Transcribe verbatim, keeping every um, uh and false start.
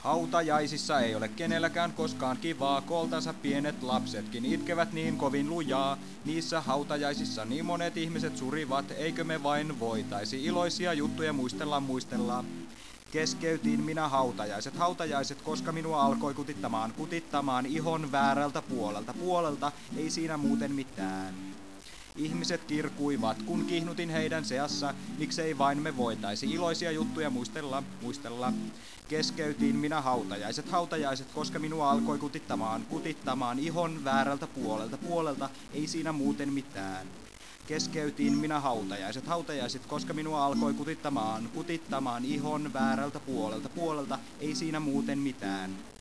Hautajaisissa ei ole kenelläkään koskaan kivaa, koltansa pienet lapsetkin itkevät niin kovin lujaa. Niissä hautajaisissa niin monet ihmiset surivat, eikö me vain voitaisi iloisia juttuja muistella muistella. Keskeytin minä hautajaiset, hautajaiset, koska minua alkoi kutittamaan, kutittamaan ihon väärältä puolelta, puolelta, ei siinä muuten mitään. Ihmiset kirkuivat, kun kihnutin heidän seassa, miksei vain me voitaisi iloisia juttuja muistella, muistella. Keskeytin minä hautajaiset, hautajaiset, koska minua alkoi kutittamaan, kutittamaan ihon väärältä puolelta, puolelta, ei siinä muuten mitään. Keskeytin minä hautajaiset, hautajaiset, koska minua alkoi kutittamaan, kutittamaan ihon väärältä puolelta, puolelta, ei siinä muuten mitään.